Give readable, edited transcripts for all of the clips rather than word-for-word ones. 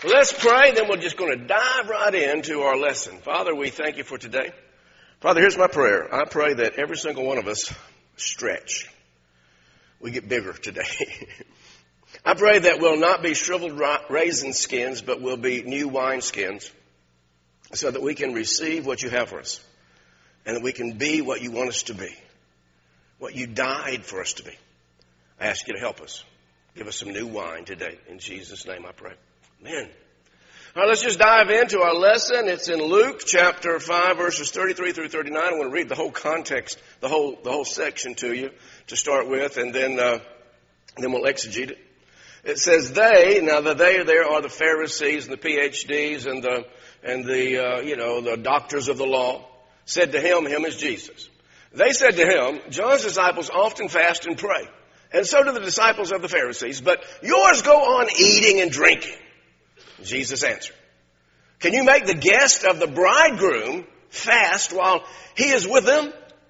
Let's pray, then we're just going to dive right into our lesson. Father, we thank you for today. Father, here's my prayer. I pray that every single one of us stretch. We get bigger today. I pray that we'll not be shriveled raisin skins, but we'll be new wine skins, so that we can receive what you have for us, and that we can be what you want us to be, what you died for us to be. I ask you to help us. Give us some new wine today. In Jesus' name I pray. Amen. All right, let's just dive into our lesson. It's in Luke chapter 5, verses 33 through 39. I want to read the whole context, the whole section to you to start with, and then we'll exegete it. It says they there are the Pharisees and the PhDs and the doctors of the law, said to him is Jesus. They said to him, John's disciples often fast and pray, and so do the disciples of the Pharisees, but yours go on eating and drinking. Jesus answered, can you make the guest of the bridegroom fast while he is with them?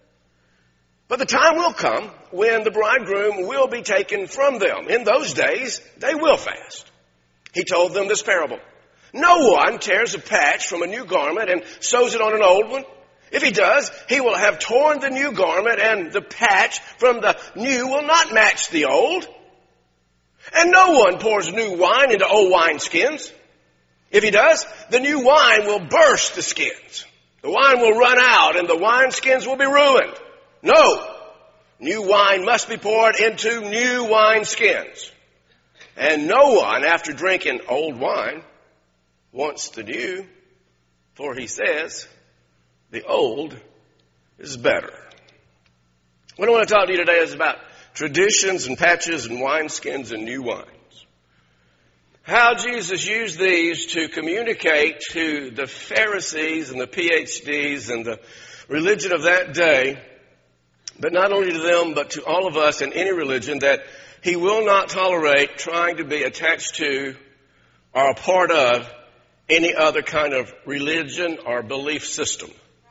But the time will come when the bridegroom will be taken from them. In those days, they will fast. He told them this parable. No one tears a patch from a new garment and sews it on an old one. If he does, he will have torn the new garment, and the patch from the new will not match the old. And no one pours new wine into old wineskins. If he does, the new wine will burst the skins. The wine will run out, and the wineskins will be ruined. No, new wine must be poured into new wineskins. And no one, after drinking old wine, wants the new, for he says, the old is better. What I want to talk to you today is about traditions and patches and wineskins and new wines. How Jesus used these to communicate to the Pharisees and the PhDs and the religion of that day, but not only to them, but to all of us in any religion, that he will not tolerate trying to be attached to or a part of any other kind of religion or belief system.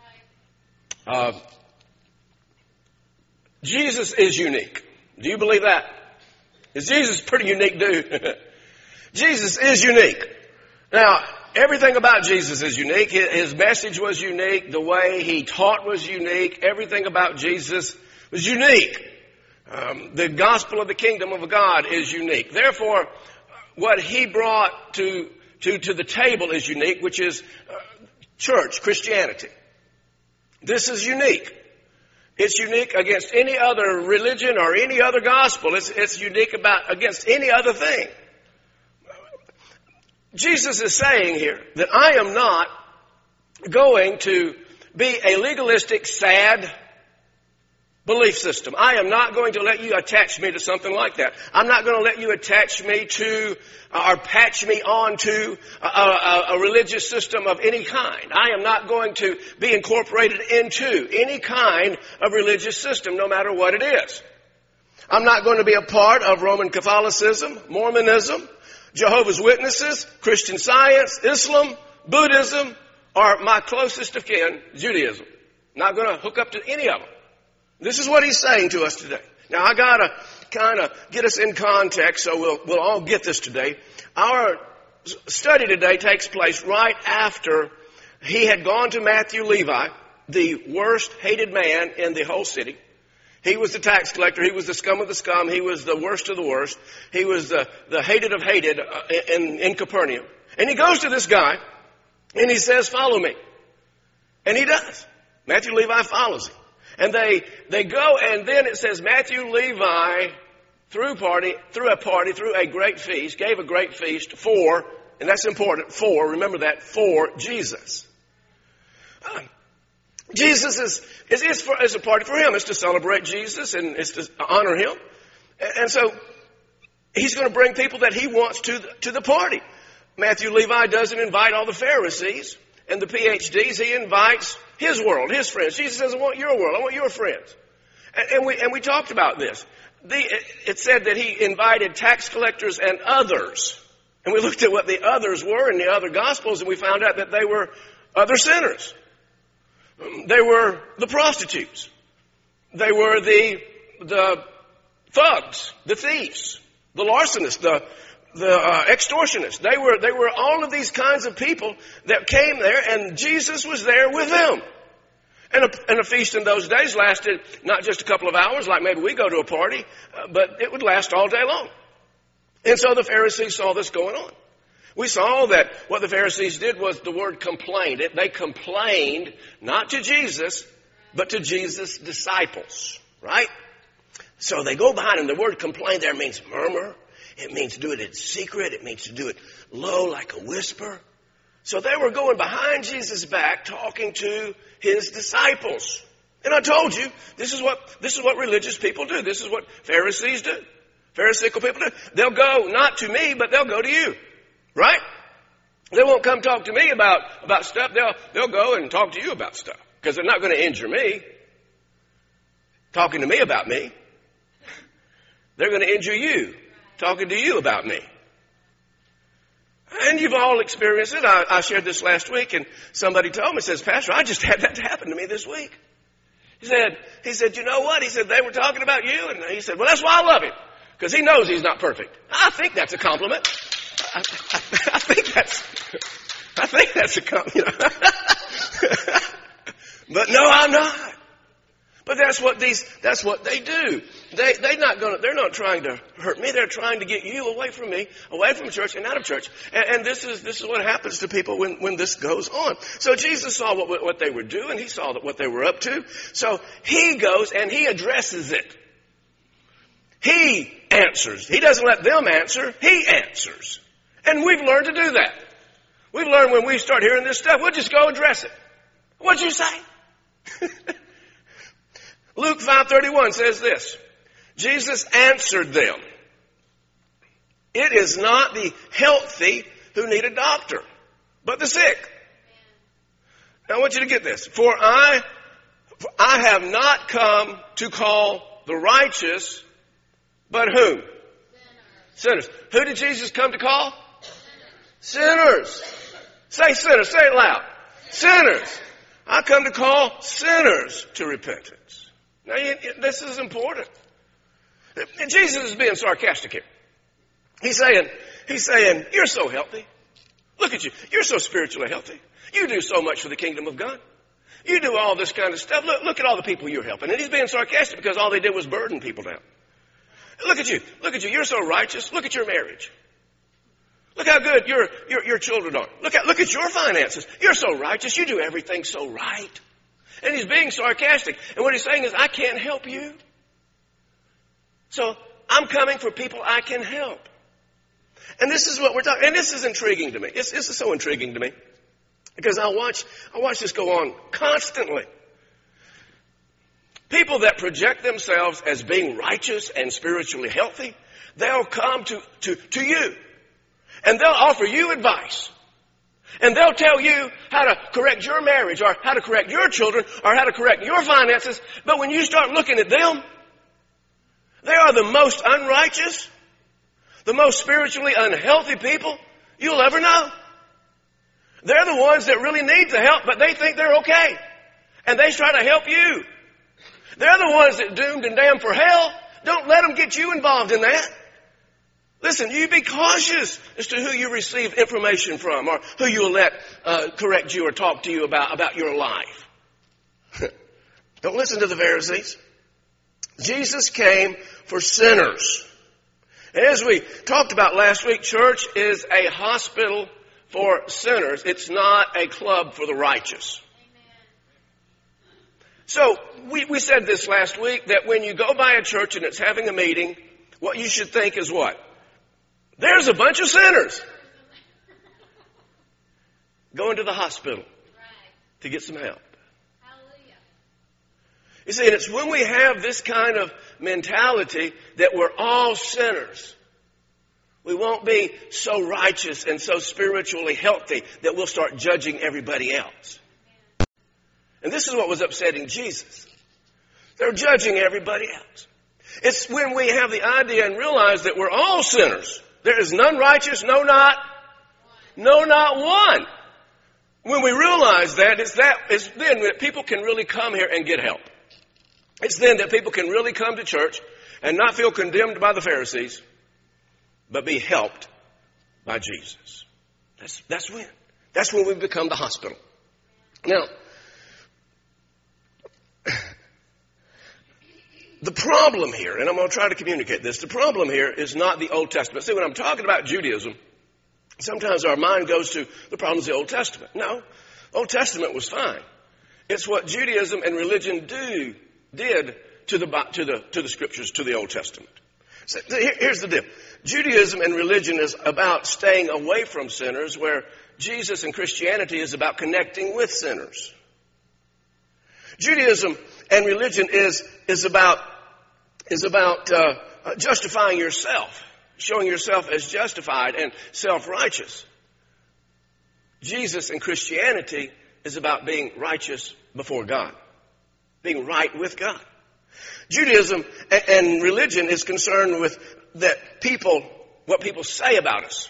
Jesus is unique. Do you believe that? Is Jesus a pretty unique dude? Jesus is unique. Now, everything about Jesus is unique. His message was unique. The way he taught was unique. Everything about Jesus was unique. The gospel of the kingdom of God is unique. Therefore, what he brought to the table is unique, which is church, Christianity. This is unique. It's unique against any other religion or any other gospel. It's unique against any other thing. Jesus is saying here that I am not going to be a legalistic, sad belief system. I am not going to let you attach me to something like that. I'm not going to let you attach me to or patch me onto a religious system of any kind. I am not going to be incorporated into any kind of religious system, no matter what it is. I'm not going to be a part of Roman Catholicism, Mormonism, Jehovah's Witnesses, Christian Science, Islam, Buddhism, or my closest of kin, Judaism. Not going to hook up to any of them. This is what he's saying to us today. Now, I got to kind of get us in context, so we'll all get this today. Our study today takes place right after he had gone to Matthew Levi, the worst hated man in the whole city. He was the tax collector. He was the scum of the scum. He was the worst of the worst. He was the hated of hated in Capernaum. And he goes to this guy, and he says, follow me. And he does. Matthew Levi follows him. And they go, and then it says Matthew Levi threw a great feast, gave a great feast for, and that's important, remember that, for Jesus. Jesus is a party for him. It's to celebrate Jesus and it's to honor him. And so he's going to bring people that he wants to the party. Matthew Levi doesn't invite all the Pharisees and the PhDs. He invites his world, his friends. Jesus says, I want your world. I want your friends. And we talked about this. It said that he invited tax collectors and others. And we looked at what the others were in the other Gospels, and we found out that they were other sinners. They were the prostitutes. They were the thugs, the thieves, the larcenists, extortionists. They were all of these kinds of people that came there, and Jesus was there with them. And a feast in those days lasted not just a couple of hours, like maybe we go to a party, but it would last all day long. And so the Pharisees saw this going on. We saw that what the Pharisees did was the word complained. They complained not to Jesus, but to Jesus' disciples, right? So they go behind him. The word complain there means murmur. It means do it in secret. It means to do it low like a whisper. So they were going behind Jesus' back talking to his disciples. And I told you, this is what religious people do. This is what Pharisees do. Pharisaical people do. They'll go not to me, but they'll go to you. Right? They won't come talk to me about stuff. They'll go and talk to you about stuff. Because they're not going to injure me. Talking to me about me. They're going to injure you. Talking to you about me. And you've all experienced it. I shared this last week, and somebody told me, says, Pastor, I just had that happen to me this week. He said, you know what? He said, they were talking about you, and he said, well, that's why I love him. Because he knows he's not perfect. I think that's a compliment. I think that's a compliment. But no, I'm not. But that's what they do. They're not trying to hurt me. They're trying to get you away from me, away from church and out of church. And this is what happens to people when this goes on. So Jesus saw what they were doing. He saw what they were up to. So he goes and he addresses it. He answers. He doesn't let them answer. He answers. And we've learned to do that. We've learned when we start hearing this stuff, we'll just go address it. What'd you say? Luke 5:31 says this. Jesus answered them. It is not the healthy who need a doctor, but the sick. Now I want you to get this. For I have not come to call the righteous, but whom? Sinners. Who did Jesus come to call? Sinners. Say sinners. Say it loud. Sinners. I come to call sinners to repentance. Now, this is important. And Jesus is being sarcastic here. He's saying, you're so healthy. Look at you. You're so spiritually healthy. You do so much for the kingdom of God. You do all this kind of stuff. Look at all the people you're helping. And he's being sarcastic because all they did was burden people down. Look at you. Look at you. You're so righteous. Look at your marriage. Look how good your children are. Look at your finances. You're so righteous. You do everything so right. And he's being sarcastic. And what he's saying is, I can't help you. So I'm coming for people I can help. And this is what we're talking. And this is intriguing to me. This is so intriguing to me. Because I watch this go on constantly. People that project themselves as being righteous and spiritually healthy, they'll come to you. And they'll offer you advice. And they'll tell you how to correct your marriage or how to correct your children or how to correct your finances. But when you start looking at them, they are the most unrighteous, the most spiritually unhealthy people you'll ever know. They're the ones that really need the help, but they think they're okay. And they try to help you. They're the ones that doomed and damned for hell. Don't let them get you involved in that. Listen, you be cautious as to who you receive information from or who you'll let correct you or talk to you about your life. Don't listen to the Pharisees. Jesus came for sinners. And as we talked about last week, church is a hospital for sinners. It's not a club for the righteous. So we said this last week, that when you go by a church and it's having a meeting, what you should think is what? There's a bunch of sinners going to the hospital to get some help. You see, and it's when we have this kind of mentality that we're all sinners. We won't be so righteous and so spiritually healthy that we'll start judging everybody else. And this is what was upsetting Jesus. They're judging everybody else. It's when we have the idea and realize that we're all sinners. There is none righteous, no, not one. When we realize that, it's then that people can really come here and get help. It's then that people can really come to church and not feel condemned by the Pharisees, but be helped by Jesus. That's when. That's when we become the hospital. Now, the problem here, and I'm going to try to communicate this, the problem here is not the Old Testament. See, when I'm talking about Judaism, sometimes our mind goes to the problems of the Old Testament. No, Old Testament was fine. It's what Judaism and religion did to the scriptures, to the Old Testament. So here's the deal. Judaism and religion is about staying away from sinners, where Jesus and Christianity is about connecting with sinners. Judaism and religion is about justifying yourself, showing yourself as justified and self-righteous. Jesus and Christianity is about being righteous before God, being right with God. Judaism and religion is concerned with what people say about us,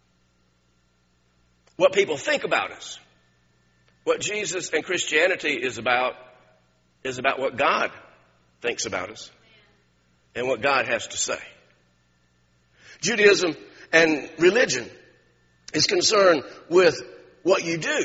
what people think about us. What Jesus and Christianity is about what God thinks about us and what God has to say. Judaism and religion is concerned with what you do.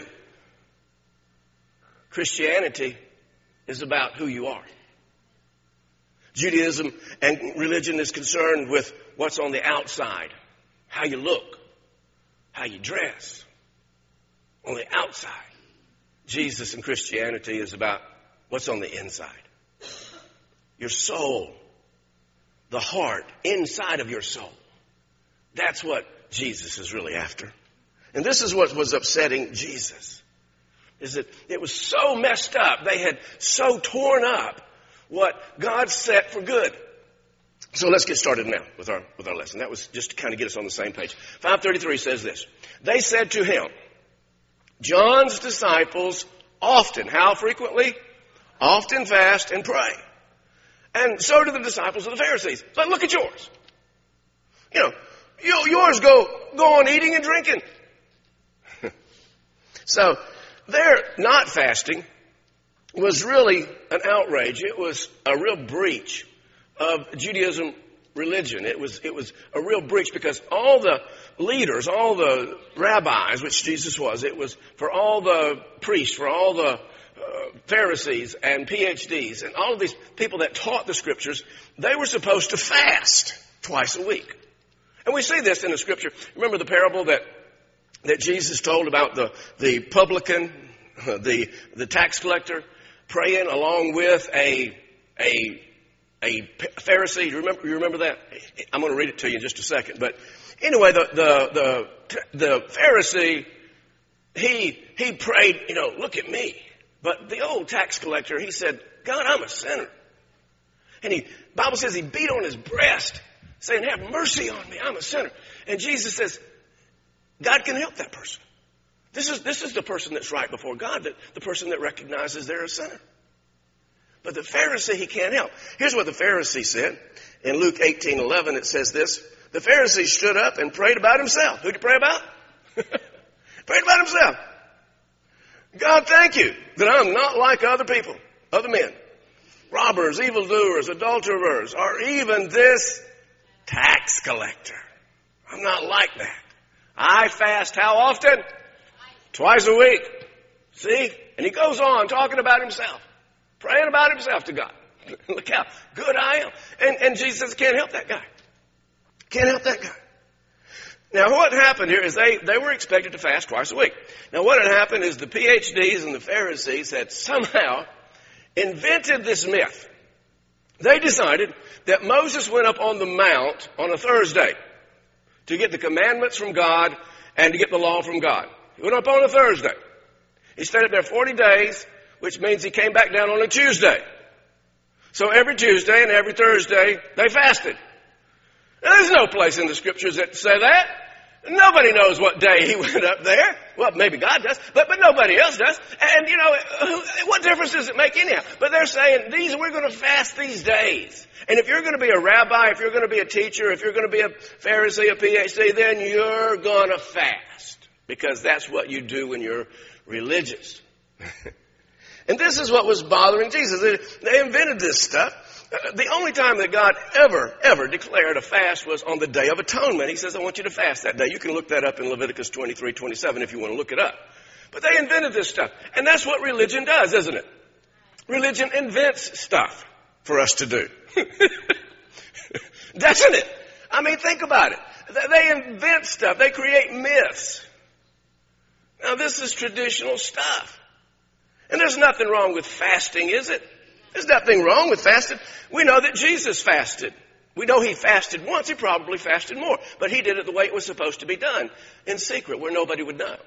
Christianity is about who you are. Judaism and religion is concerned with what's on the outside, how you look, how you dress. On the outside. Jesus and Christianity is about what's on the inside. Your soul, the heart, inside of your soul. That's what Jesus is really after. And this is what was upsetting Jesus. Is that it was so messed up. They had so torn up what God set for good. So let's get started now with our lesson. That was just to kind of get us on the same page. 5:33 says this. They said to him, John's disciples often, how frequently? Often fast and pray. And so do the disciples of the Pharisees. But look at yours. Yours go on eating and drinking. So their not fasting was really an outrage. It was a real breach of Judaism religion. It was a real breach because all the leaders, all the rabbis, which Jesus was, it was for all the priests, for all the Pharisees and PhDs and all of these people that taught the scriptures, they were supposed to fast twice a week. And we see this in the scripture. Remember the parable that Jesus told about the publican, the tax collector, praying along with a Pharisee. You remember that? I'm going to read it to you in just a second. But anyway, the Pharisee, he prayed, look at me. But the old tax collector, he said, God, I'm a sinner. And Bible says he beat on his breast, saying, have mercy on me, I'm a sinner. And Jesus says, God can help that person. This is the person that's right before God, the person that recognizes they're a sinner. But the Pharisee, he can't help. Here's what the Pharisee said. In Luke 18:11, it says this. The Pharisee stood up and prayed about himself. Who did he pray about? Prayed about himself. God, thank you that I'm not like other people, other men. Robbers, evildoers, adulterers, or even this tax collector. I'm not like that. I fast how often? Twice a week. See? And he goes on talking about himself. Praying about himself to God. Look how good I am. And Jesus says, can't help that guy. Can't help that guy. Now what happened here is they were expected to fast twice a week. Now what had happened is the PhDs and the Pharisees had somehow invented this myth. They decided that Moses went up on the mount on a Thursday to get the commandments from God and to get the law from God. He went up on a Thursday. He stayed up there 40 days, which means he came back down on a Tuesday. So every Tuesday and every Thursday, they fasted. Now, there's no place in the scriptures that say that. Nobody knows what day he went up there. Well, maybe God does, but nobody else does. And, what difference does it make anyhow? But they're saying, we're going to fast these days. And if you're going to be a rabbi, if you're going to be a teacher, if you're going to be a Pharisee, a PhD, then you're going to fast. Because that's what you do when you're religious. And this is what was bothering Jesus. They invented this stuff. The only time that God ever declared a fast was on the Day of Atonement. He says, I want you to fast that day. You can look that up in Leviticus 23:27 if you want to look it up. But they invented this stuff. And that's what religion does, isn't it? Religion invents stuff for us to do. Doesn't it? I mean, think about it. They invent stuff. They create myths. Now, this is traditional stuff. And there's nothing wrong with fasting, is it? There's nothing wrong with fasting. We know that Jesus fasted. We know he fasted once. He probably fasted more. But he did it the way it was supposed to be done, in secret, where nobody would know.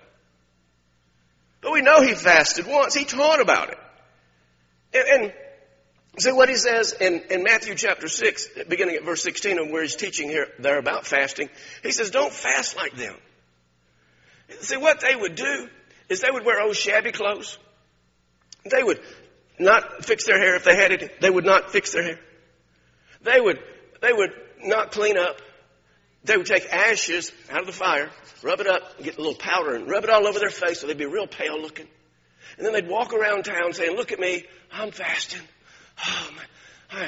But we know he fasted once. He taught about it. And see what he says in Matthew chapter 6, beginning at verse 16, and where he's teaching here there about fasting. He says, don't fast like them. See, what they would do is they would wear old shabby clothes. They would not fix their hair if they had it. They would not fix their hair. They would not clean up. They would take ashes out of the fire, rub it up, get a little powder, and rub it all over their face so they'd be real pale looking. And then they'd walk around town saying, look at me, I'm fasting. Oh, man,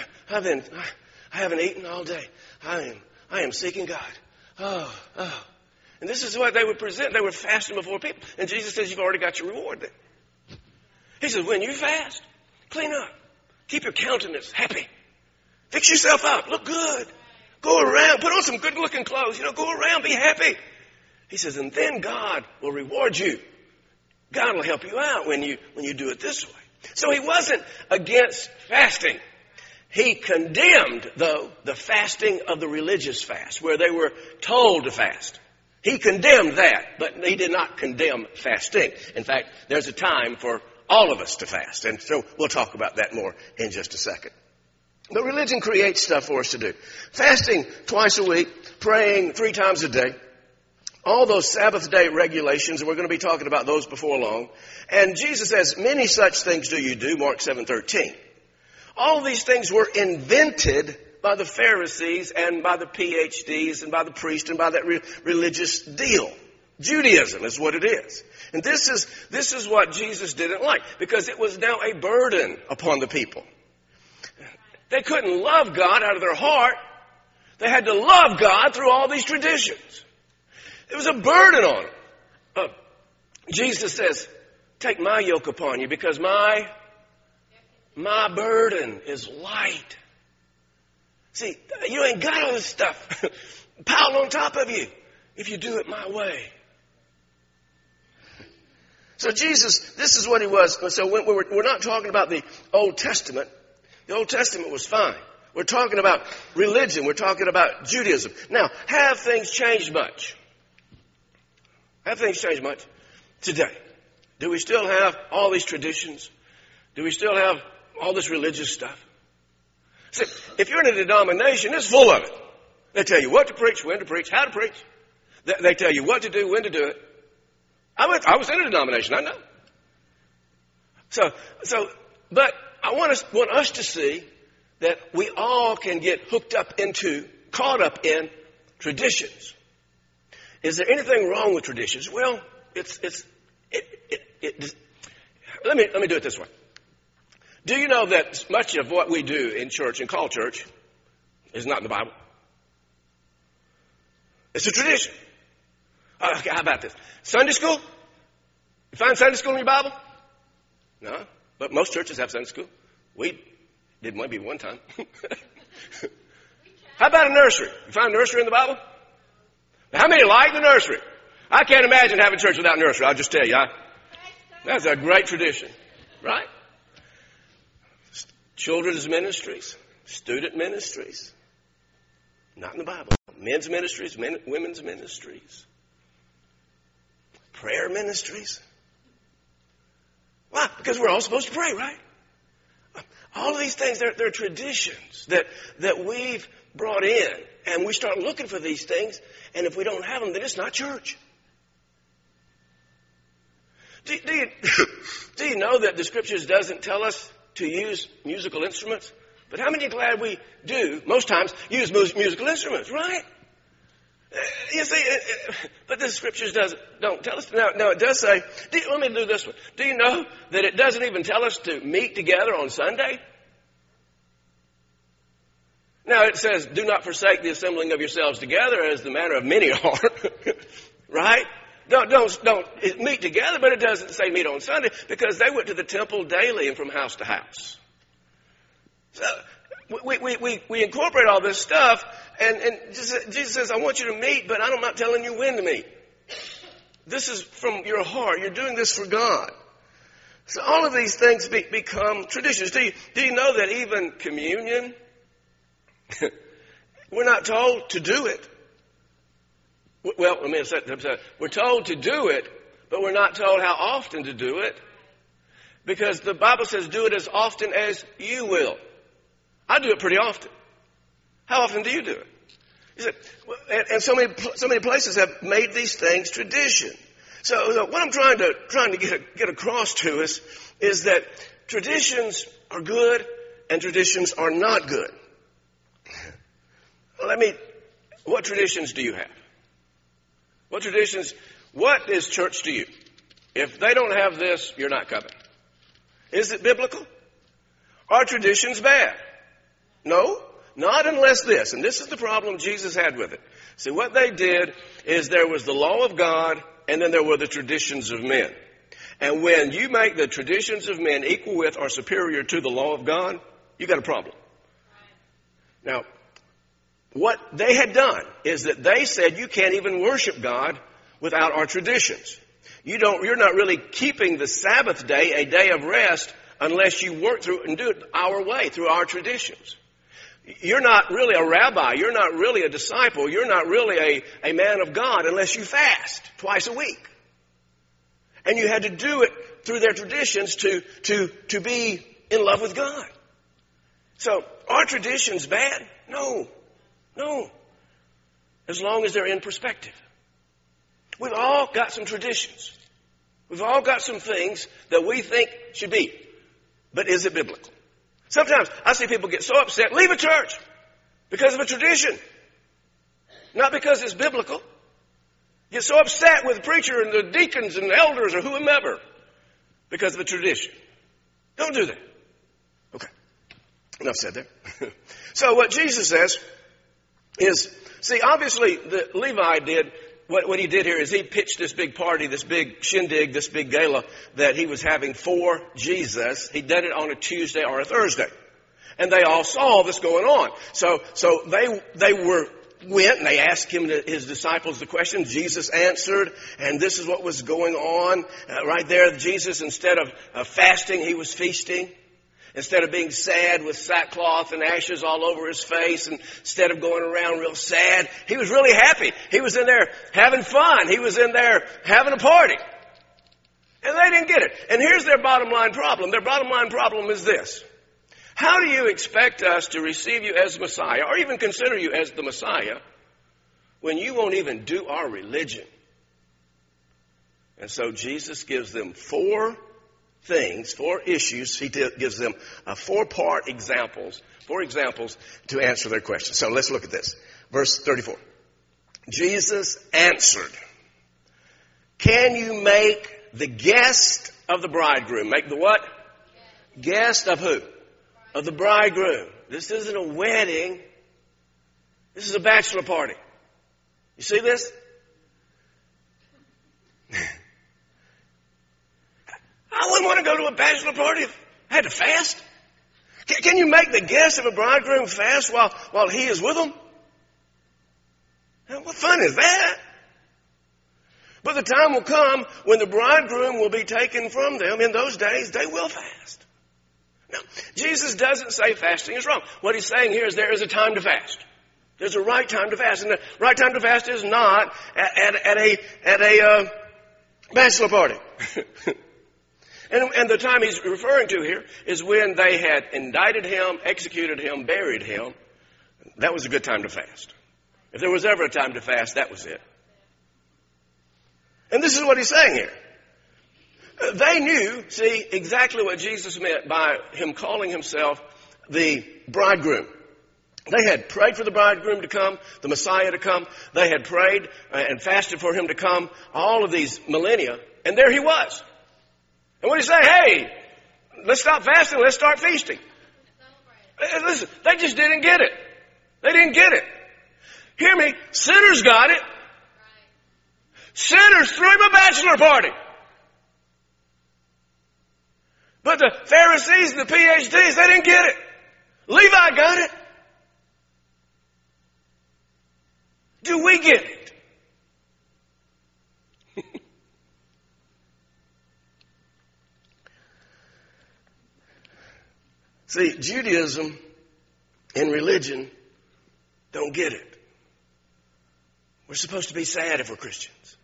I haven't eaten all day. I am seeking God. Oh. And this is what they would present. They were fasting before people. And Jesus says, you've already got your reward then. He says, when you fast, clean up. Keep your countenance happy. Fix yourself up. Look good. Go around. Put on some good-looking clothes. Go around. Be happy. He says, and then God will reward you. God will help you out when you do it this way. So he wasn't against fasting. He condemned, though, the fasting of the religious fast, where they were told to fast. He condemned that, but he did not condemn fasting. In fact, there's a time for all of us to fast. And so we'll talk about that more in just a second. But religion creates stuff for us to do. Fasting twice a week, praying 3 times a day, all those Sabbath day regulations, and we're going to be talking about those before long. And Jesus says, many such things do you do, Mark 7:13. All these things were invented by the Pharisees and by the PhDs and by the priests and by that religious deal. Judaism is what it is. And this is what Jesus didn't like, because it was now a burden upon the people. They couldn't love God out of their heart. They had to love God through all these traditions. It was a burden on them. Jesus says, take my yoke upon you, because my burden is light. See, you ain't got all this stuff piled on top of you if you do it my way. So Jesus, this is what he was. So when we're not talking about the Old Testament. The Old Testament was fine. We're talking about religion. We're talking about Judaism. Now, have things changed much? Have things changed much today? Do we still have all these traditions? Do we still have all this religious stuff? See, if you're in a denomination, it's full of it. They tell you what to preach, when to preach, how to preach. They tell you what to do, when to do it. I was in a denomination, I know. But I want us to see that we all can get caught up in traditions. Is there anything wrong with traditions? Well, let me do it this way. Do you know that much of what we do in church and call church is not in the Bible? It's a tradition. Okay, how about this? Sunday school? You find Sunday school in your Bible? No, but most churches have Sunday school. We did maybe one time. How about a nursery? You find a nursery in the Bible? How many like the nursery? I can't imagine having church without nursery. I'll just tell you. That's a great tradition, right? Children's ministries, student ministries, not in the Bible. Men's ministries, women's ministries, prayer ministries. Why? Because we're all supposed to pray, right? All of these things, they're traditions that we've brought in, and we start looking for these things, and if we don't have them, then it's not church. Do you know that the Scriptures doesn't tell us to use musical instruments? But how many are glad we do, most times, use musical instruments, right? You see, but the Scriptures don't tell us. Now it does say, let me do this one. Do you know that it doesn't even tell us to meet together on Sunday? Now it says, do not forsake the assembling of yourselves together as the manner of many are. Right? Don't meet together, but it doesn't say meet on Sunday because they went to the temple daily and from house to house. So we incorporate all this stuff and Jesus says, I want you to meet, but I'm not telling you when to meet. This is from your heart. You're doing this for God. So all of these things become traditions. Do you know that even communion, we're not told to do it. Well, let me say, we're told to do it, but we're not told how often to do it. Because the Bible says do it as often as you will. I do it pretty often. How often do you do it? You said, and so many places have made these things tradition. So what I'm trying to get across to us is that traditions are good and traditions are not good. What traditions do you have? What is church to you? If they don't have this, you're not coming. Is it biblical? Are traditions bad? No, not unless this. And this is the problem Jesus had with it. See, what they did is there was the law of God and then there were the traditions of men. And when you make the traditions of men equal with or superior to the law of God, you got a problem. Now, what they had done is that they said you can't even worship God without our traditions. You're not really keeping the Sabbath day a day of rest unless you work through and do it our way, through our traditions. You're not really a rabbi. You're not really a disciple. You're not really a man of God unless you fast twice a week. And you had to do it through their traditions to be in love with God. So, are traditions bad? No. As long as they're in perspective. We've all got some traditions. We've all got some things that we think should be. But is it biblical? Sometimes I see people get so upset, leave a church because of a tradition. Not because it's biblical. Get so upset with the preacher and the deacons and the elders or whomever because of a tradition. Don't do that. Okay. Enough said there. So what Jesus says is, see, obviously the Levi did, what he did here is he pitched this big party, this big shindig, this big gala that he was having for Jesus. He did it on a Tuesday or a Thursday. And they all saw this going on. So they went and they asked him, his disciples, the question. Jesus answered, and this is what was going on. Right there, Jesus, instead of fasting, he was feasting. Instead of being sad with sackcloth and ashes all over his face, and instead of going around real sad, he was really happy. He was in there having fun. He was in there having a party. And they didn't get it. And here's their bottom line problem. Their bottom line problem is this. How do you expect us to receive you as Messiah, or even consider you as the Messiah, when you won't even do our religion? And so Jesus gives them four issues. He gives them four examples to answer their questions. So let's look at this. Verse 34. Jesus answered, can you make the guest of the bridegroom? Make the what? Guest of who? Of the bridegroom. This isn't a wedding. This is a bachelor party. You see this? I wouldn't want to go to a bachelor party if I had to fast. Can you make the guest of a bridegroom fast while he is with them? What fun is that? But the time will come when the bridegroom will be taken from them. In those days, they will fast. Now, Jesus doesn't say fasting is wrong. What he's saying here is there is a time to fast. There's a right time to fast. And the right time to fast is not at a bachelor party. And the time he's referring to here is when they had indicted him, executed him, buried him. That was a good time to fast. If there was ever a time to fast, that was it. And this is what he's saying here. They knew, see, exactly what Jesus meant by him calling himself the bridegroom. They had prayed for the bridegroom to come, the Messiah to come. They had prayed and fasted for him to come all of these millennia. And there he was. And what did he say? Hey, let's stop fasting. Let's start feasting. Listen, they just didn't get it. They didn't get it. Hear me, sinners got it. Sinners threw him a bachelor party. But the Pharisees and the PhDs, they didn't get it. Levi got it. Do we get it? See, Judaism and religion don't get it. We're supposed to be sad if we're Christians.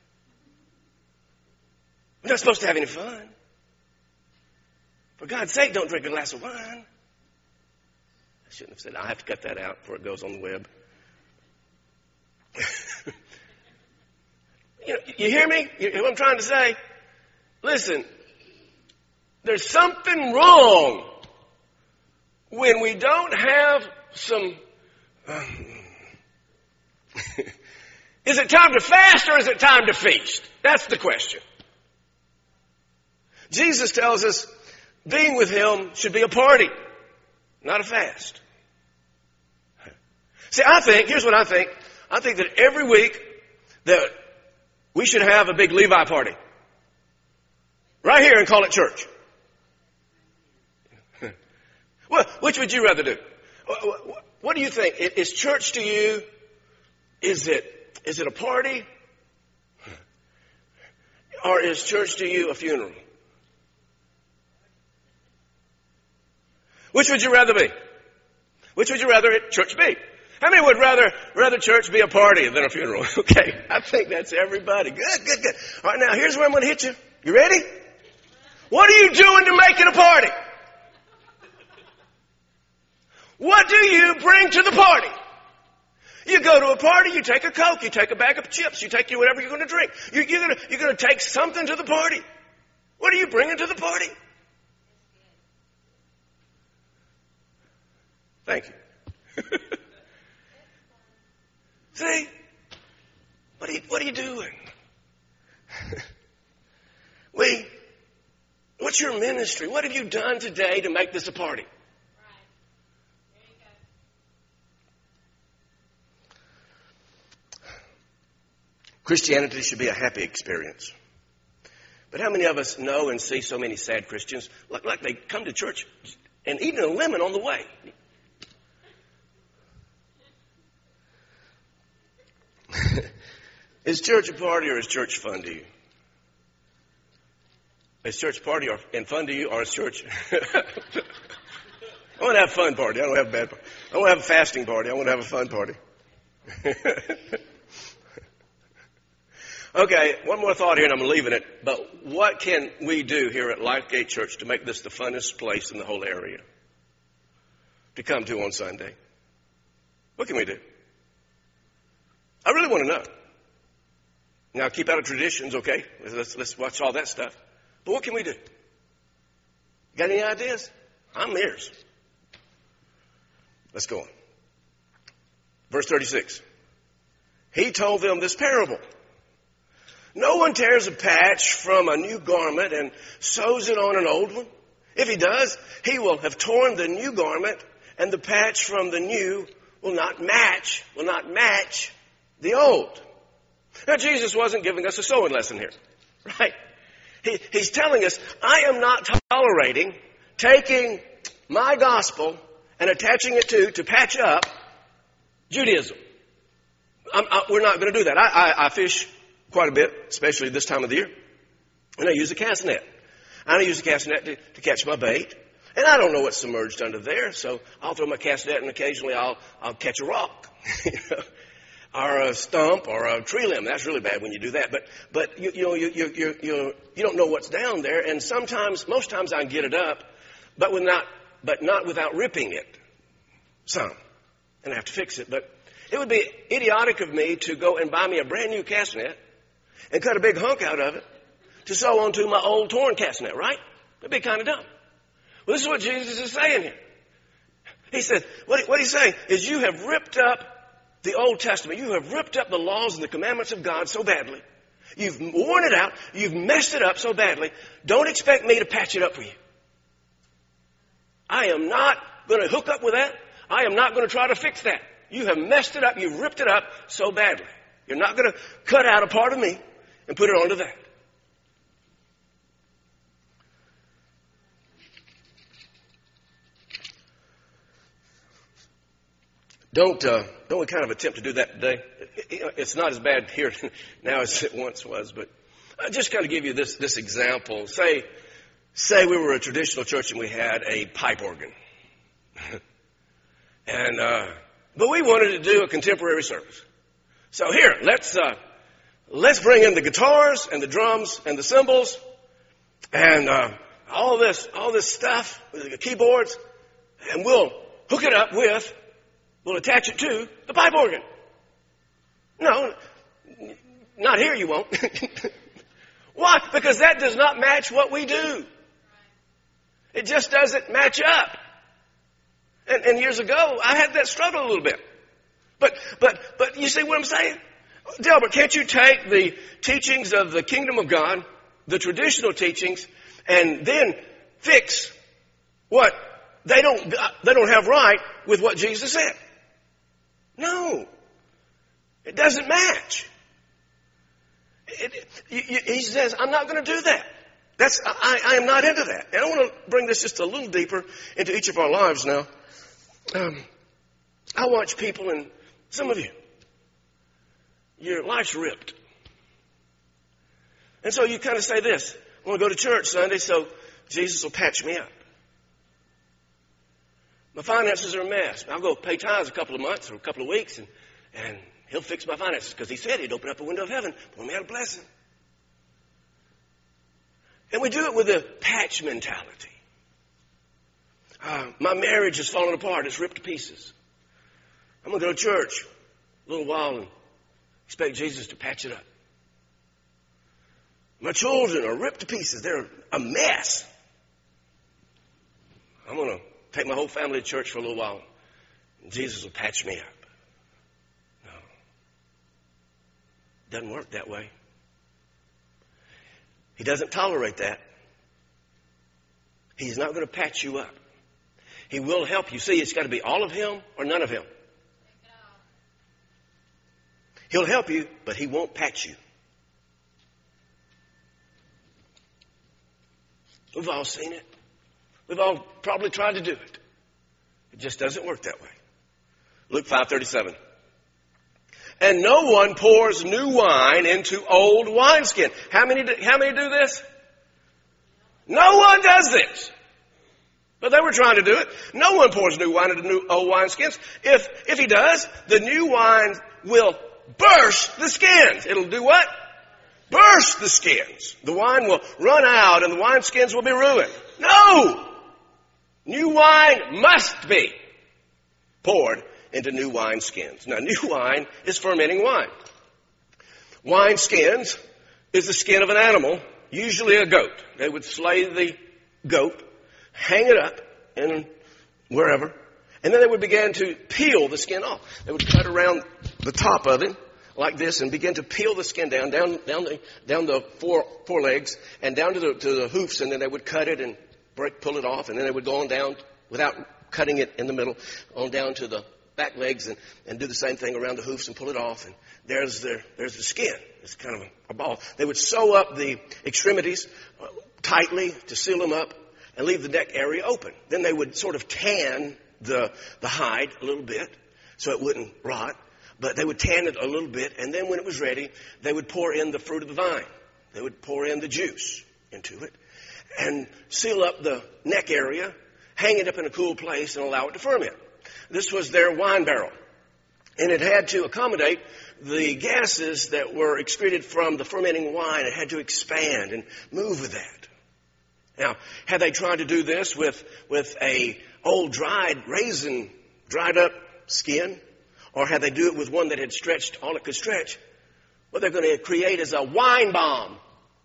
We're not supposed to have any fun. For God's sake, don't drink a glass of wine. I shouldn't have said that. I'll have to cut that out before it goes on the web. You hear me? You hear what I'm trying to say? Listen, there's something wrong when we don't have some... Is it time to fast or is it time to feast? That's the question. Jesus tells us being with him should be a party, not a fast. See, here's what I think. I think that every week that we should have a big Levi party. Right here and call it church. Well, which would you rather do? What do you think? Is church to you, is it a party? Or is church to you a funeral? Which would you rather be? Which would you rather church be? How many would rather church be a party than a funeral? Okay, I think that's everybody. Good. All right, now here's where I'm going to hit you. You ready? What are you doing to make it a party? What do you bring to the party? You go to a party, you take a Coke, you take a bag of chips, you take whatever you're going to drink. You're going to take something to the party. What are you bringing to the party? Thank you. See? What are you doing? What's your ministry? What have you done today to make this a party? Christianity should be a happy experience. But how many of us know and see so many sad Christians, like they come to church and eating a lemon on the way? Is church a party or is church fun to you? Is church a party and fun to you, or is church... I want to have a fun party. I don't have a bad party. I want to have a fasting party. I want to have a fun party. Okay, one more thought here and I'm leaving it. But what can we do here at Lifegate Church to make this the funnest place in the whole area to come to on Sunday? What can we do? I really want to know. Now, keep out of traditions, okay? Let's watch all that stuff. But what can we do? Got any ideas? I'm ears. Let's go on. Verse 36. He told them this parable. No one tears a patch from a new garment and sews it on an old one. If he does, he will have torn the new garment, and the patch from the new will not match the old. Now, Jesus wasn't giving us a sewing lesson here, right? He's telling us, I am not tolerating taking my gospel and attaching it to patch up Judaism. We're not going to do that. I fish quite a bit, especially this time of the year, and I use a cast net. I use a cast net to catch my bait, and I don't know what's submerged under there, so I'll throw my cast net, and occasionally I'll catch a rock, or a stump, or a tree limb. That's really bad when you do that. But you don't know what's down there, and most times I can get it up, but not without ripping it some, and I have to fix it. But it would be idiotic of me to go and buy me a brand new cast net and cut a big hunk out of it to sew onto my old torn cast net, right? That'd be kind of dumb. Well, this is what Jesus is saying here. He says, what he's saying is, you have ripped up the Old Testament. You have ripped up the laws and the commandments of God so badly. You've worn it out. You've messed it up so badly. Don't expect me to patch it up for you. I am not going to hook up with that. I am not going to try to fix that. You have messed it up. You've ripped it up so badly. You're not going to cut out a part of me and put it onto that. Don't we kind of attempt to do that today? It's not as bad here now as it once was, but I'll just kind of give you this example. Say we were a traditional church and we had a pipe organ. But we wanted to do a contemporary service. So here, let's bring in the guitars and the drums and the cymbals and all this stuff, the keyboards, and we'll hook it up we'll attach it to the pipe organ. No, not here you won't. Why? Because that does not match what we do. It just doesn't match up. And years ago, I had that struggle a little bit. But you see what I'm saying? Delbert, can't you take the teachings of the kingdom of God, the traditional teachings, and then fix what they don't have right with what Jesus said? No. It doesn't match. He says, I'm not going to do that. I am not into that. And I want to bring this just a little deeper into each of our lives now. I watch people, and some of you, your life's ripped. And so you kind of say this, I want to go to church Sunday so Jesus will patch me up. My finances are a mess. I'll go pay tithes a couple of months or a couple of weeks, and he'll fix my finances because he said he'd open up a window of heaven, pour me out a blessing. And we do it with a patch mentality. My marriage is falling apart. It's ripped to pieces. I'm going to go to church a little while and expect Jesus to patch it up. My children are ripped to pieces. They're a mess. I'm going to take my whole family to church for a little while, and Jesus will patch me up. No. It doesn't work that way. He doesn't tolerate that. He's not going to patch you up. He will help you. See, it's got to be all of him or none of him. He'll help you, but he won't patch you. We've all seen it. We've all probably tried to do it. It just doesn't work that way. Luke 5:37. And no one pours new wine into old wineskin. How many do this? No one does this. But they were trying to do it. No one pours new wine into old wineskins. If he does, the new wine will burst the skins. It'll do what? Burst the skins. The wine will run out and the wineskins will be ruined. No! New wine must be poured into new wineskins. Now, new wine is fermenting wine. Wine skins is the skin of an animal, usually a goat. They would slay the goat, hang it up in wherever, and then they would begin to peel the skin off. They would cut around the top of it like this and begin to peel the skin down the forelegs and down to the hoofs, and then they would cut it and pull it off, and then they would go on down without cutting it in the middle, on down to the back legs and do the same thing around the hoofs and pull it off, and there's the skin. It's kind of a ball. They would sew up the extremities tightly to seal them up and leave the neck area open. Then they would sort of tan the hide a little bit so it wouldn't rot, but they would tan it a little bit, and then when it was ready, they would pour in the fruit of the vine. They would pour in the juice into it and seal up the neck area, hang it up in a cool place, and allow it to ferment. This was their wine barrel. And it had to accommodate the gases that were excreted from the fermenting wine. It had to expand and move with that. Now, had they tried to do this with a old dried up skin, or had they do it with one that had stretched all it could stretch, what they're going to create is a wine bomb.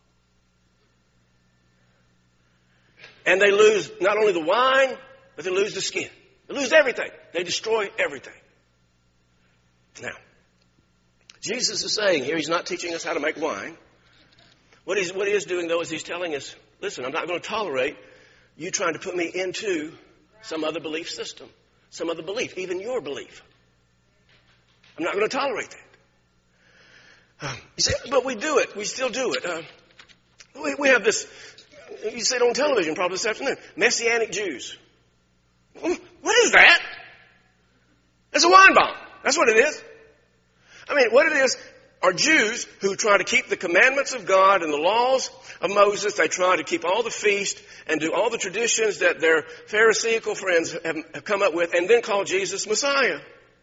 And they lose not only the wine, but they lose the skin. They lose everything. They destroy everything. Now, Jesus is saying here, he's not teaching us how to make wine. What he is doing, though, is he's telling us, listen, I'm not going to tolerate you trying to put me into some other belief system, some other belief, even your belief. I'm not going to tolerate that. You say, but we do it. We still do it. We have this, you said on television probably this afternoon, Messianic Jews. What is that? It's a wine bomb. That's what it is. I mean, what it is are Jews who try to keep the commandments of God and the laws of Moses. They try to keep all the feasts and do all the traditions that their Pharisaical friends have come up with and then call Jesus Messiah.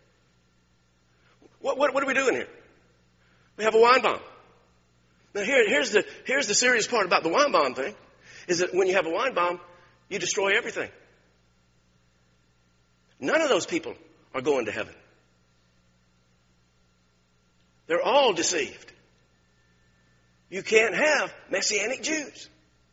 What are we doing here? We have a wine bomb. Now here's the serious part about the wine bomb thing, is that when you have a wine bomb, you destroy everything. None of those people are going to heaven. They're all deceived. You can't have Messianic Jews.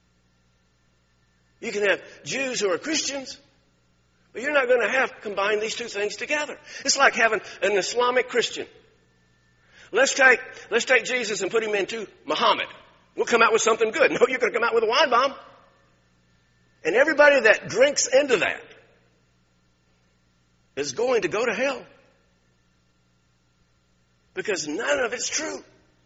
You can have Jews who are Christians, but you're not going to combine these two things together. It's like having an Islamic Christian. Let's take Jesus and put him into Muhammad. We'll come out with something good. No, you're going to come out with a wine bomb. And everybody that drinks into that is going to go to hell. Because none of it's true.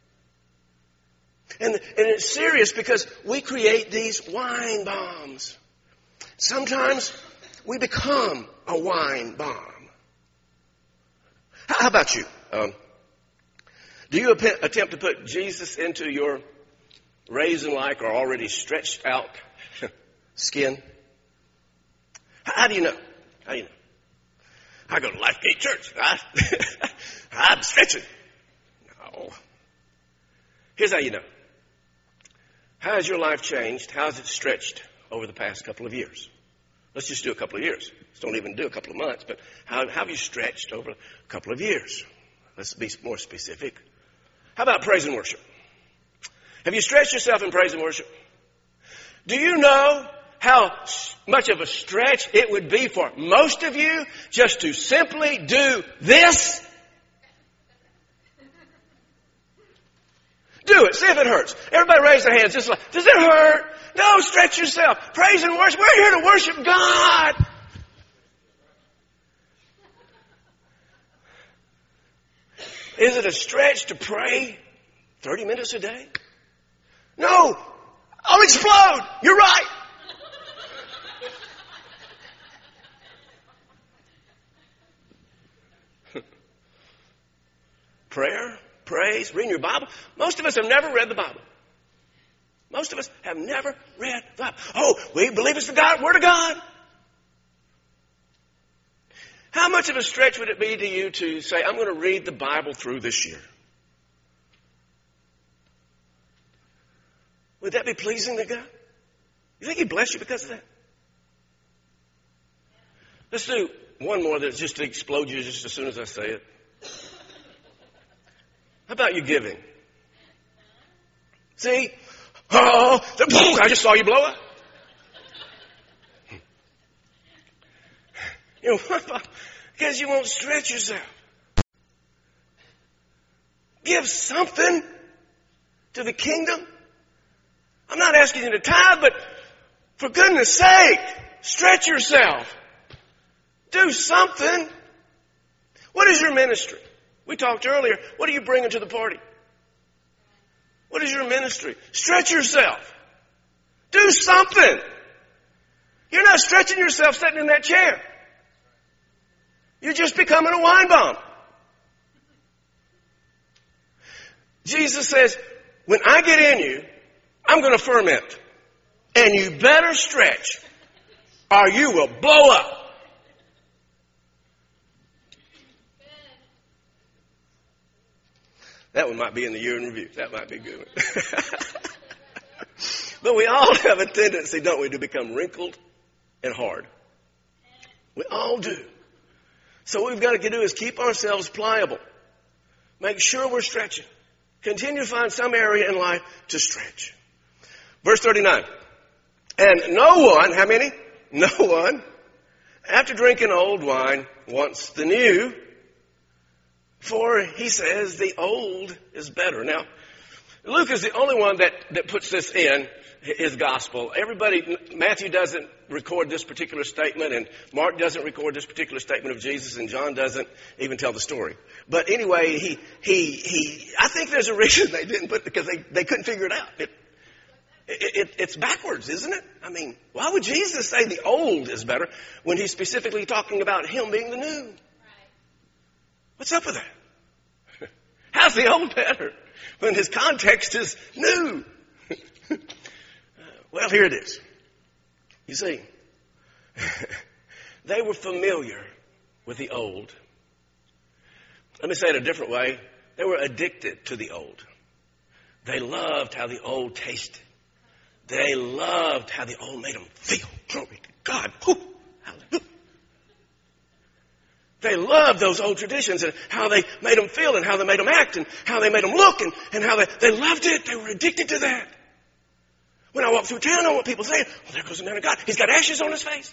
And it's serious because we create these wine bombs. Sometimes we become a wine bomb. How about you? Do you attempt to put Jesus into your raisin-like or already stretched out skin? How do you know? How do you know? I go to Lifegate Church. I'm stretching. No. Here's how you know. How has your life changed? How has it stretched over the past couple of years? Let's just do a couple of years. Let's don't even do a couple of months. But how have you stretched over a couple of years? Let's be more specific. How about praise and worship? Have you stretched yourself in praise and worship? Do you know how much of a stretch it would be for most of you just to simply do this? Do it. See if it hurts. Everybody raise their hands. Just like, does it hurt? No, stretch yourself. Praise and worship. We're here to worship God. Is it a stretch to pray 30 minutes a day? No. I'll explode. You're right. Prayer, praise, reading your Bible. Most of us have never read the Bible. Most of us have never read the Bible. Oh, we believe it's the Word of God. How much of a stretch would it be to you to say, I'm going to read the Bible through this year? Would that be pleasing to God? You think He'd bless you because of that? Let's do one more that's just to explode you just as soon as I say it. How about you giving? See? Oh, I just saw you blow up. You know, because you won't stretch yourself. Give something to the kingdom. I'm not asking you to tithe, but for goodness sake, stretch yourself. Do something. What is your ministry? We talked earlier. What are you bringing to the party? What is your ministry? Stretch yourself. Do something. You're not stretching yourself sitting in that chair. You're just becoming a wine bomb. Jesus says, when I get in you, I'm going to ferment. And you better stretch or you will blow up. That one might be in the year in review. That might be good. But we all have a tendency, don't we, to become wrinkled and hard. We all do. So what we've got to do is keep ourselves pliable. Make sure we're stretching. Continue to find some area in life to stretch. Verse 39. And no one, how many? No one, after drinking old wine, wants the new. For he says the old is better. Now, Luke is the only one that puts this in. his gospel. Matthew doesn't record this particular statement, and Mark doesn't record this particular statement of Jesus, and John doesn't even tell the story. But anyway, I think there's a reason they didn't put, because they couldn't figure it out. It's backwards, isn't it? I mean, why would Jesus say the old is better when he's specifically talking about him being the new? What's up with that? How's the old better when his context is new? Well, here it is. You see, they were familiar with the old. Let me say it a different way. They were addicted to the old. They loved how the old tasted. They loved how the old made them feel. Glory to God. Whew. Hallelujah. They loved those old traditions and how they made them feel and how they made them act and how they made them look and how they loved it. They were addicted to that. When I walk through town, I know what people say. Oh, there goes the man of God. He's got ashes on his face.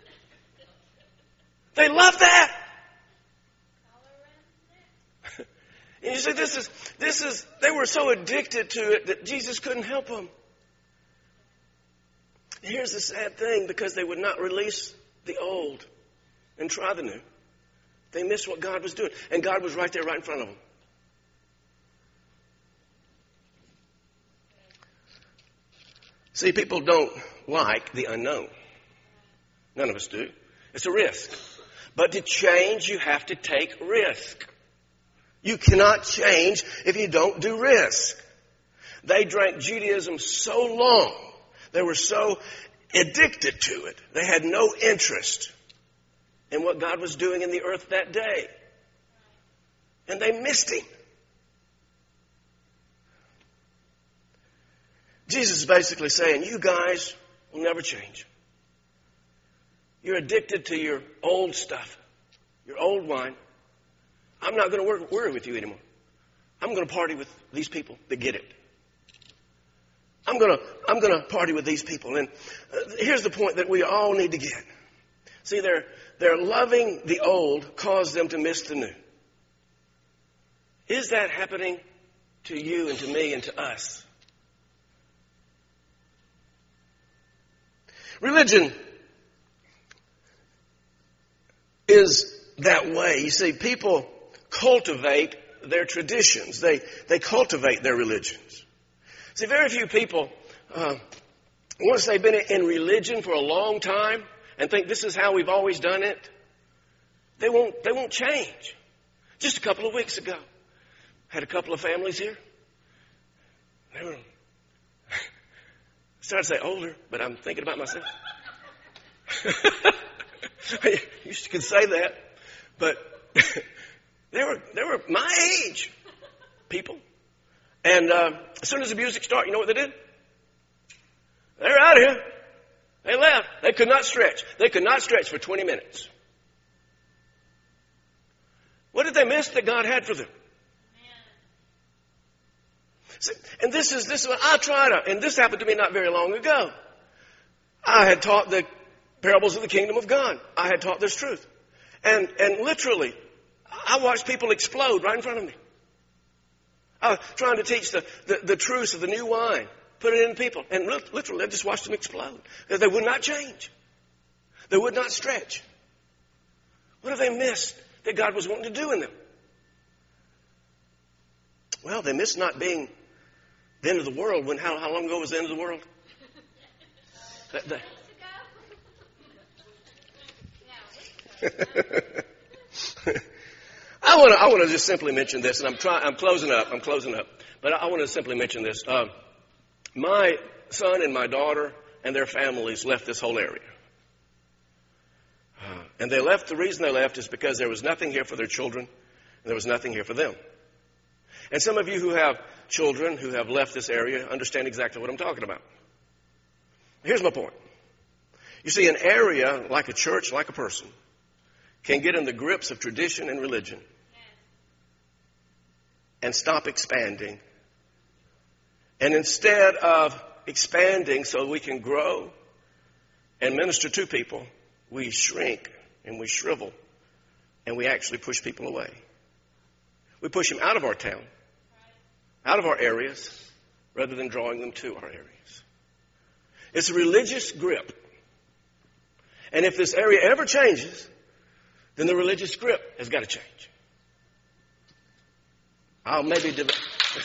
They love that. And you see, they were so addicted to it that Jesus couldn't help them. Here's the sad thing, because they would not release the old and try the new. They missed what God was doing. And God was right there, right in front of them. See, people don't like the unknown. None of us do. It's a risk. But to change, you have to take risk. You cannot change if you don't do risk. They drank Judaism so long. They were so addicted to it. They had no interest in what God was doing in the earth that day. And they missed him. Jesus is basically saying, you guys will never change. You're addicted to your old stuff, your old wine. I'm not going to worry with you anymore. I'm going to party with these people that get it. I'm going to party with these people. And here's the point that we all need to get. See, their loving the old caused them to miss the new. Is that happening to you and to me and to us? Religion is that way. You see, people cultivate their traditions. They cultivate their religions. See, very few people, once they've been in religion for a long time and think this is how we've always done it, they won't change. Just a couple of weeks ago, had a couple of families here. They were, I started to say older, but I'm thinking about myself. You could say that, but they were my age people. And as soon as the music started, you know what they did? They're out of here. They left. They could not stretch. They could not stretch for 20 minutes. What did they miss that God had for them? See, and this is what I try to, and this happened to me not very long ago. I had taught the parables of the kingdom of God. I had taught this truth. And literally, I watched people explode right in front of me. I was trying to teach the truth of the new wine, put it in people. And literally, I just watched them explode. Because they would not change. They would not stretch. What have they missed that God was wanting to do in them? Well, they missed not being the end of the world. How long ago was the end of the world? I want to just simply mention this, and I'm closing up. But I want to simply mention this. My son and my daughter and their families left this whole area. And they left, the reason they left is because there was nothing here for their children, and there was nothing here for them. And some of you who have children who have left this area understand exactly what I'm talking about. Here's my point. You see, an area like a church, like a person, can get in the grips of tradition and religion and stop expanding. And instead of expanding so we can grow and minister to people, we shrink and we shrivel and we actually push people away. We push them out of our town, out of our areas, rather than drawing them to our areas. It's a religious grip. And if this area ever changes, then the religious grip has got to change. I'll maybe develop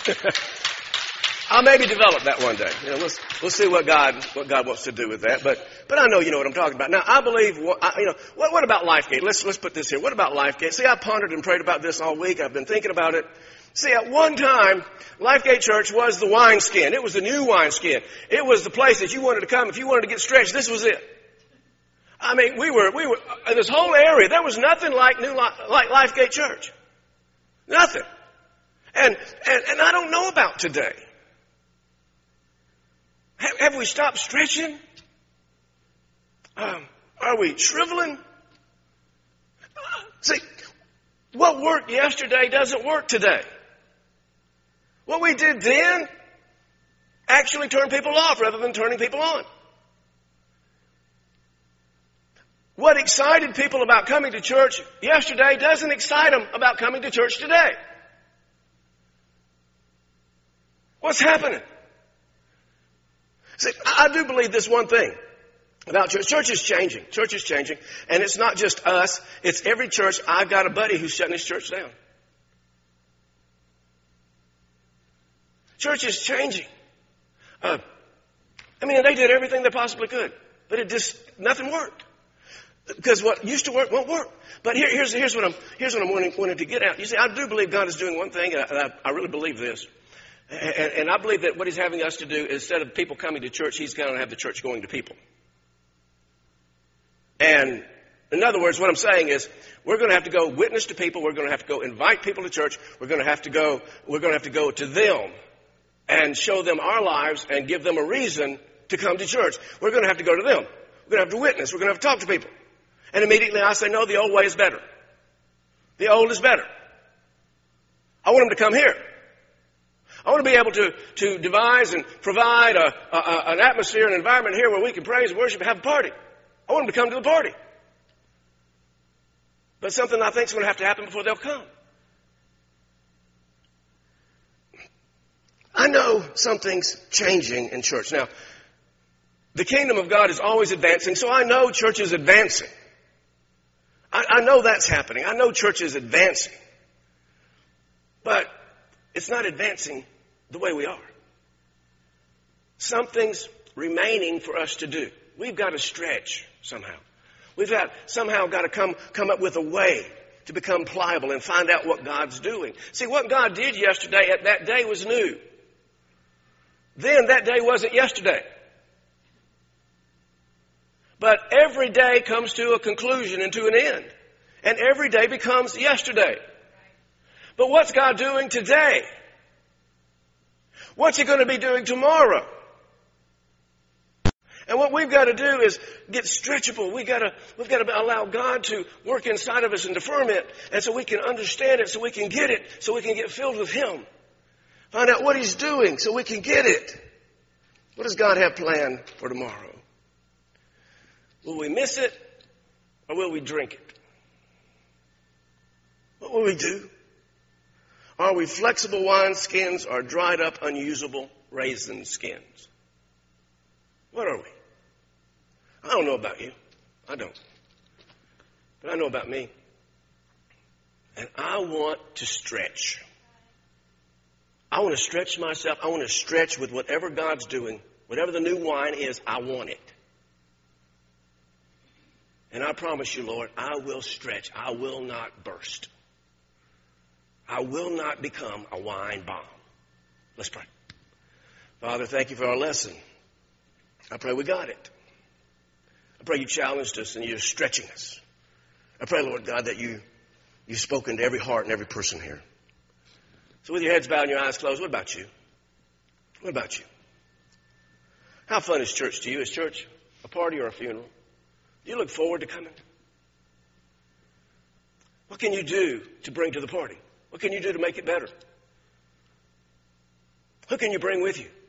that one day. You know, we'll see what God wants to do with that. But I know you know what I'm talking about. Now, I believe, what about LifeGate? Let's put this here. What about LifeGate? See, I pondered and prayed about this all week. I've been thinking about it. See, at one time, LifeGate Church was the wineskin. It was the new wineskin. It was the place that you wanted to come. If you wanted to get stretched, this was it. I mean, we were in this whole area. There was nothing like LifeGate Church. Nothing. And I don't know about today. Have we stopped stretching? Are we shriveling? See, what worked yesterday doesn't work today. What we did then actually turned people off rather than turning people on. What excited people about coming to church yesterday doesn't excite them about coming to church today. What's happening? See, I do believe this one thing about church. Church is changing. Church is changing. And it's not just us. It's every church. I've got a buddy who's shutting his church down. Church is changing. They did everything they possibly could. But nothing worked. Because what used to work won't work. But here's what I'm wanting to get at. You see, I do believe God is doing one thing, and I really believe this. And I believe that what he's having us to do, instead of people coming to church, he's going to have the church going to people. And in other words, what I'm saying is, we're going to have to go witness to people. We're going to have to go invite people to church. We're going to have to go to them and show them our lives and give them a reason to come to church. We're going to have to go to them. We're going to have to witness. We're going to have to talk to people. And immediately I say, no, the old way is better. The old is better. I want them to come here. I want to be able to devise and provide an atmosphere, an environment here where we can praise, worship, and have a party. I want them to come to the party. But something I think is going to have to happen before they'll come. I know something's changing in church. Now, the kingdom of God is always advancing, so I know church is advancing. I know that's happening. I know church is advancing. But it's not advancing the way we are. Something's remaining for us to do. We've got to stretch somehow. We've somehow got to come up with a way to become pliable and find out what God's doing. See, what God did yesterday at that day was new. Then that day wasn't yesterday. But every day comes to a conclusion and to an end. And every day becomes yesterday. But what's God doing today? What's he going to be doing tomorrow? And what we've got to do is get stretchable. We've got to allow God to work inside of us and to ferment, and so we can understand it, so we can get it, so we can get filled with him. Find out what he's doing so we can get it. What does God have planned for tomorrow? Will we miss it or will we drink it? What will we do? Are we flexible wine skins or dried up, unusable raisin skins? What are we? I don't know about you. I don't. But I know about me. And I want to stretch. I want to stretch myself. I want to stretch with whatever God's doing. Whatever the new wine is, I want it. And I promise you, Lord, I will stretch. I will not burst. I will not become a wine bomb. Let's pray. Father, thank you for our lesson. I pray we got it. I pray you challenged us and you're stretching us. I pray, Lord God, that you've spoken to every heart and every person here. So with your heads bowed and your eyes closed, what about you? What about you? How fun is church to you? Is church a party or a funeral? Do you look forward to coming? What can you do to bring to the party? What can you do to make it better? Who can you bring with you?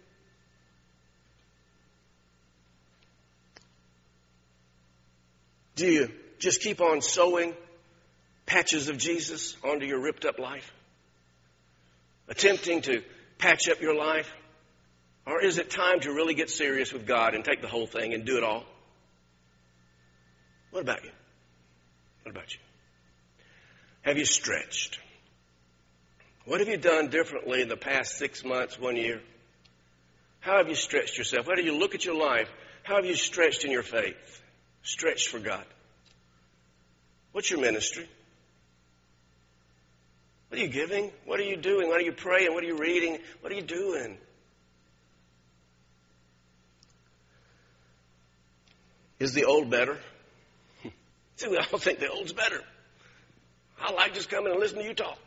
Do you just keep on sewing patches of Jesus onto your ripped up life? Attempting to patch up your life? Or is it time to really get serious with God and take the whole thing and do it all? What about you? What about you? Have you stretched? What have you done differently in the past 6 months, 1 year? How have you stretched yourself? How do you look at your life? How have you stretched in your faith? Stretched for God. What's your ministry? What are you giving? What are you doing? What are you praying? What are you reading? What are you doing? Is the old better? See, we all think the old's better. I like just coming and listening to you talk.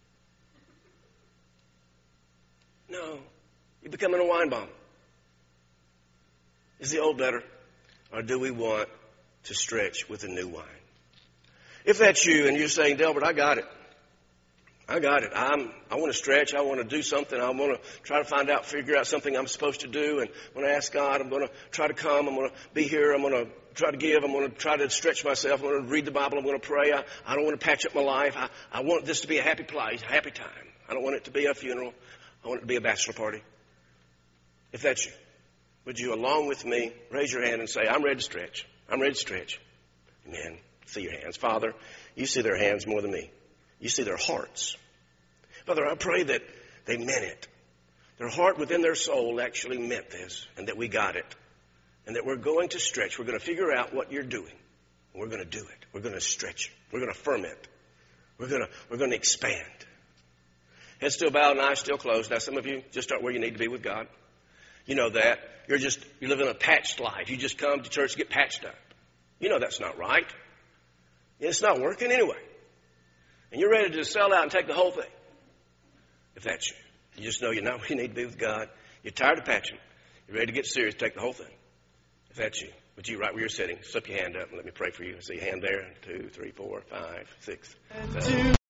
No, you're becoming a wine bomb. Is the old better? Or do we want to stretch with the new wine? If that's you and you're saying, Delbert, I got it. I got it. I want to stretch. I want to do something. I want to try to find out, figure out something I'm supposed to do. And when I ask God, I'm going to try to come. I'm going to be here. I'm going to try to give. I'm going to try to stretch myself. I'm going to read the Bible. I'm going to pray. I don't want to patch up my life. I want this to be a happy place, a happy time. I don't want it to be a funeral. I want it to be a bachelor party. If that's you, would you, along with me, raise your hand and say, I'm ready to stretch. I'm ready to stretch. Amen. See your hands. Father, you see their hands more than me. You see their hearts. Father, I pray that they meant it. Their heart within their soul actually meant this, and that we got it. And that we're going to stretch. We're going to figure out what you're doing. We're going to do it. We're going to stretch it. We're going to ferment. We're going to expand. Head still bowed and eyes still closed. Now, some of you just aren't where you need to be with God. You know that. You're living a patched life. You just come to church to get patched up. You know that's not right. It's not working anyway. And you're ready to sell out and take the whole thing. If that's you. You just know you're not where you need to be with God. You're tired of patching. You're ready to get serious, take the whole thing. If that's you, would you, right where you're sitting, slip your hand up and let me pray for you. I see a hand there. 2, 3, 4, 5, 6, 7.